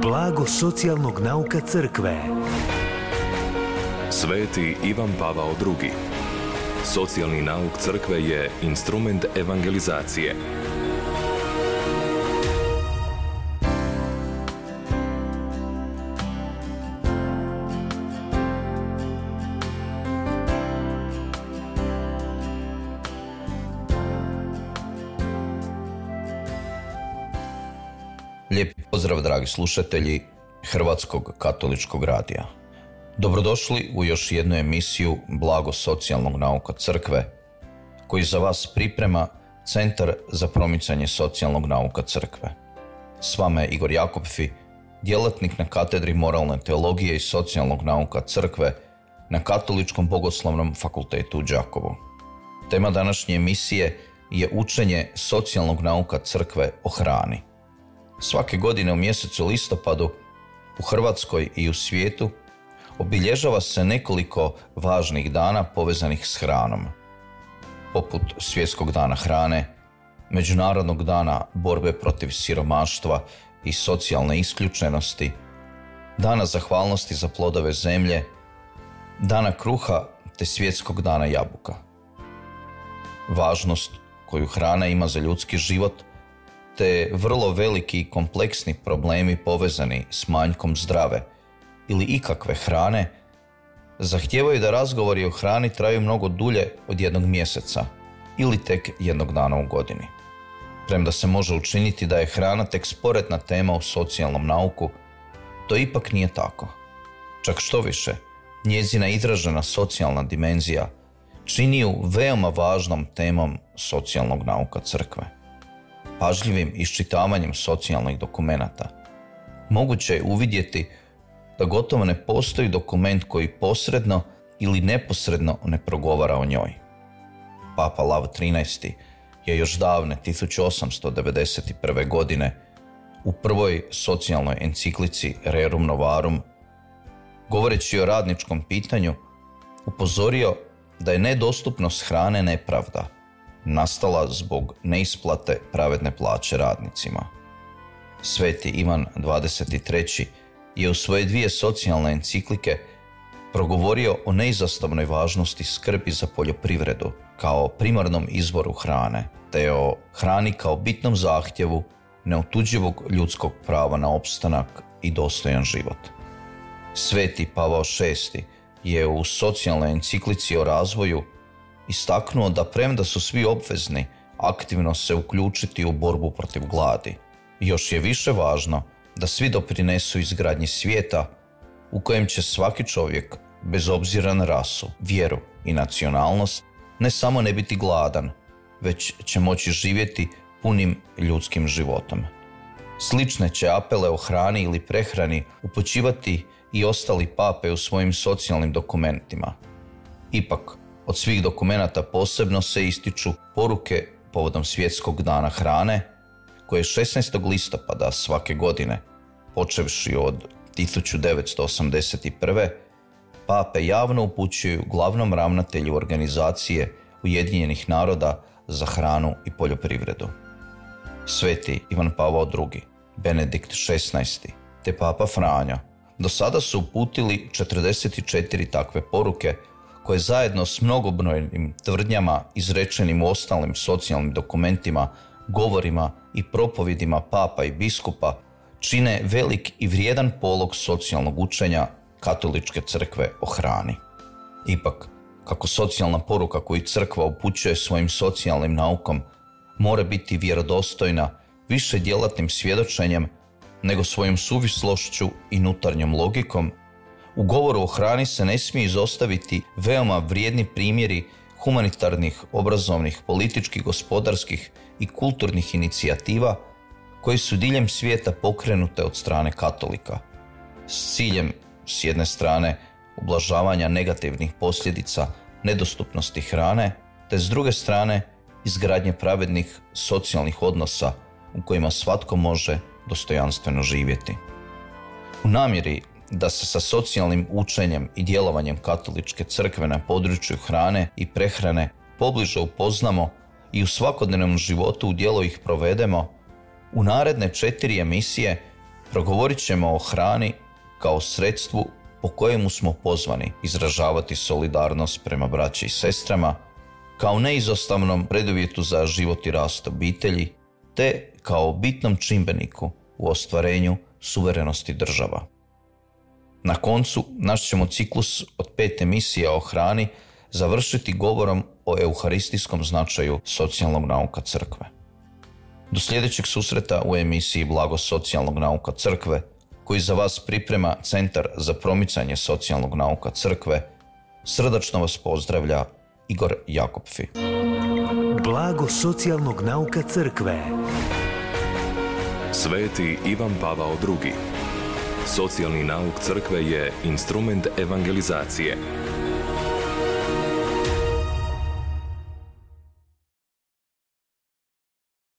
Blago socijalnog nauka crkve. Sveti Ivan Pavao II. Socijalni nauk crkve je instrument evangelizacije. Lijepi pozdrav, dragi slušatelji Hrvatskog katoličkog radija. Dobrodošli u još jednu emisiju Blago socijalnog nauka crkve, koji za vas priprema Centar za promicanje socijalnog nauka crkve. S vama je Igor Jakopfi, djelatnik na katedri moralne teologije i socijalnog nauka crkve na Katoličkom bogoslovnom fakultetu u Đakovu. Tema današnje emisije je učenje socijalnog nauka crkve o hrani. Svake godine u mjesecu listopadu u Hrvatskoj i u svijetu obilježava se nekoliko važnih dana povezanih s hranom, poput Svjetskog dana hrane, Međunarodnog dana borbe protiv siromaštva i socijalne isključenosti, Dana zahvalnosti za plodove zemlje, Dana kruha te Svjetskog dana jabuka. Važnost koju hrana ima za ljudski život te vrlo veliki i kompleksni problemi povezani s manjkom zdrave ili ikakve hrane zahtijevaju da razgovori o hrani traju mnogo dulje od jednog mjeseca ili tek jednog dana u godini. Premda se može učiniti da je hrana tek sporedna tema u socijalnom nauku, to ipak nije tako. Čak što više, njezina izražena socijalna dimenzija čini ju veoma važnom temom socijalnog nauka crkve. Pažljivim iščitavanjem socijalnih dokumenata moguće je uvidjeti da gotovo ne postoji dokument koji posredno ili neposredno ne progovara o njoj. Papa Lav XIII je još davne 1891. godine u prvoj socijalnoj enciklici Rerum Novarum, govoreći o radničkom pitanju, upozorio da je nedostupnost hrane nepravda nastala zbog neisplate pravedne plaće radnicima. Sveti Ivan XXIII je u svoje dvije socijalne enciklike progovorio o neizostavnoj važnosti skrbi za poljoprivredu kao primarnom izvoru hrane, te o hrani kao bitnom zahtjevu neotuđivog ljudskog prava na opstanak i dostojan život. Sveti Pavao VI je u socijalnoj enciklici o razvoju istaknuo da premda su svi obvezni aktivno se uključiti u borbu protiv gladi, još je više važno da svi doprinesu izgradnji svijeta u kojem će svaki čovjek, bez obzira na rasu, vjeru i nacionalnost, ne samo ne biti gladan, već će moći živjeti punim ljudskim životom. Slične će apele o hrani ili prehrani upućivati i ostali pape u svojim socijalnim dokumentima. Ipak, od svih dokumenata posebno se ističu poruke povodom Svjetskog dana hrane, koje 16. listopada svake godine, počevši od 1981. pape javno upućuju glavnom ravnatelju organizacije Ujedinjenih naroda za hranu i poljoprivredu. Sveti Ivan Pavao II, Benedikt XVI te Papa Franjo do sada su uputili 44 takve poruke koje zajedno s mnogobrojnim tvrdnjama izrečenim u ostalim socijalnim dokumentima, govorima i propovidima papa i biskupa čine velik i vrijedan polog socijalnog učenja katoličke crkve o hrani. Ipak, kako socijalna poruka koju crkva upućuje svojim socijalnim naukom mora biti vjerodostojna više djelatnim svjedočenjem nego svojom suvislošću i unutarnjom logikom, u govoru o hrani se ne smije izostaviti veoma vrijedni primjeri humanitarnih, obrazovnih, političkih, gospodarskih i kulturnih inicijativa koji su diljem svijeta pokrenute od strane katolika s ciljem, s jedne strane, ublažavanja negativnih posljedica nedostupnosti hrane, te s druge strane, izgradnje pravednih socijalnih odnosa u kojima svatko može dostojanstveno živjeti. U namjeri da se sa socijalnim učenjem i djelovanjem katoličke crkve na području hrane i prehrane pobliže upoznamo i u svakodnevnom životu u djelo ih provedemo, u naredne 4 emisije Progovorit ćemo o hrani kao sredstvu po kojemu smo pozvani izražavati solidarnost prema braći i sestrama, kao neizostavnom preduvjetu za život i rast obitelji, te kao bitnom čimbeniku u ostvarenju suverenosti država. Na koncu, naš ćemo ciklus od 5 emisija o hrani završiti govorom o euharistijskom značaju socijalnog nauka crkve. Do sljedećeg susreta u emisiji Blago socijalnog nauka crkve, koji za vas priprema Centar za promicanje socijalnog nauka crkve, srdačno vas pozdravlja Igor Jakopfi. Blago socijalnog nauka crkve. Sveti Ivan Pavao II. Socijalni nauk crkve je instrument evangelizacije.